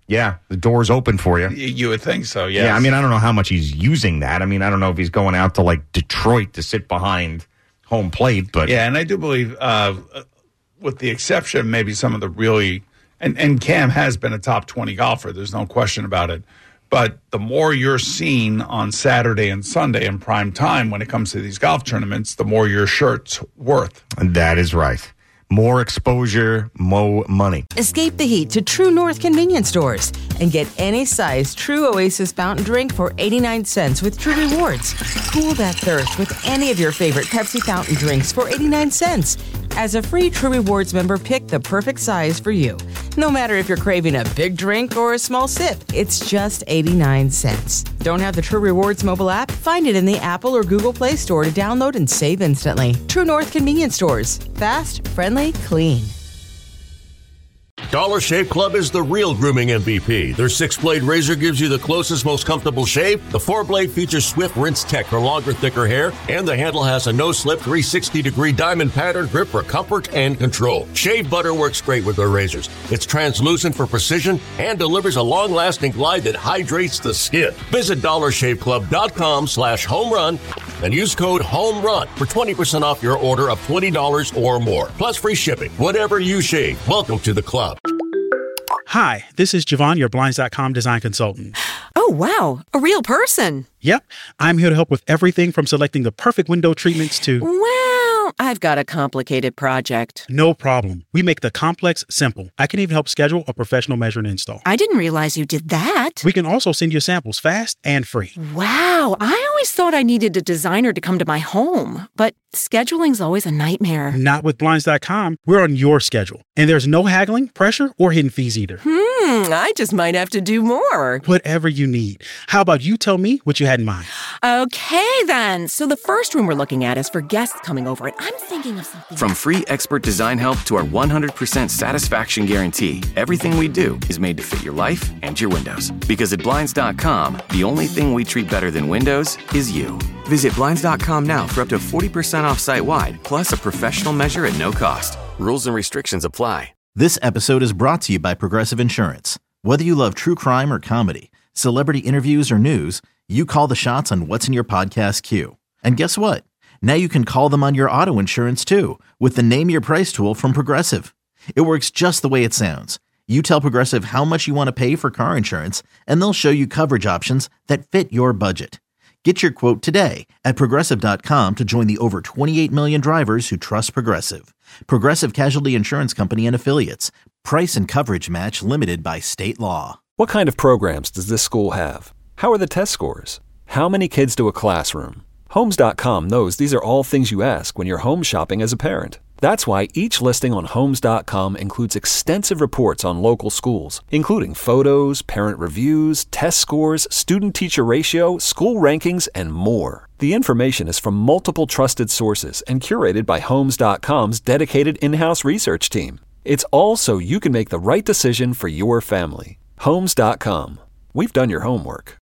Yeah, the door's open for you. You would think so, yes. Yeah, I mean, I don't know how much he's using that. I mean, I don't know if he's going out to, like, Detroit to sit behind home plate, but... Yeah, and I do believe, with the exception of maybe some of the really... And Cam has been a top 20 golfer, there's no question about it. But the more you're seen on Saturday and Sunday in prime time when it comes to these golf tournaments, the more your shirt's worth. And that is right. More exposure, more money. Escape the heat to True North convenience stores and get any size True Oasis fountain drink for 89 cents with True Rewards. Cool that thirst with any of your favorite Pepsi fountain drinks for 89 cents. As a free True Rewards member, pick the perfect size for you. No matter if you're craving a big drink or a small sip, it's just 89 cents. Don't have the True Rewards mobile app? Find it in the Apple or Google Play Store to download and save instantly. True North convenience stores. Fast, friendly, clean. Dollar Shave Club is the real grooming MVP. Their 6-blade razor gives you the closest, most comfortable shave. The 4-blade features swift rinse tech for longer, thicker hair, and the handle has a no-slip 360-degree diamond pattern grip for comfort and control. Shave butter works great with their razors. It's translucent for precision and delivers a long-lasting glide that hydrates the skin. Visit dollarshaveclub.com/homerun and use code HOMERUN for 20% off your order of $20 or more. Plus free shipping. Whatever you shave, welcome to the club. Hi, this is Javon, your Blinds.com design consultant. Oh, wow. A real person. Yep. I'm here to help with everything from selecting the perfect window treatments to... Well, I've got a complicated project. No problem. We make the complex simple. I can even help schedule a professional measure and install. I didn't realize you did that. We can also send you samples fast and free. Wow. I always thought I needed a designer to come to my home, but scheduling's always a nightmare. Not with Blinds.com. We're on your schedule. And there's no haggling, pressure, or hidden fees either. I just might have to do more. Whatever you need. How about you tell me what you had in mind? Okay, then. So the first room we're looking at is for guests coming over, and I'm thinking of something. From free expert design help to our 100% satisfaction guarantee, everything we do is made to fit your life and your windows. Because at Blinds.com, the only thing we treat better than windows is you. Visit Blinds.com now for up to 40% off site-wide, plus a professional measure at no cost. Rules and restrictions apply. This episode is brought to you by Progressive Insurance. Whether you love true crime or comedy, celebrity interviews or news, you call the shots on what's in your podcast queue. And guess what? Now you can call them on your auto insurance too with the Name Your Price tool from Progressive. It works just the way it sounds. You tell Progressive how much you want to pay for car insurance, and they'll show you coverage options that fit your budget. Get your quote today at Progressive.com to join the over 28 million drivers who trust Progressive. Progressive Casualty Insurance Company and Affiliates. Price and coverage match limited by state law. What kind of programs does this school have? How are the test scores? How many kids do a classroom? Homes.com knows these are all things you ask when you're home shopping as a parent. That's why each listing on Homes.com includes extensive reports on local schools, including photos, parent reviews, test scores, student-teacher ratio, school rankings, and more. The information is from multiple trusted sources and curated by Homes.com's dedicated in-house research team. It's all so you can make the right decision for your family. Homes.com. We've done your homework.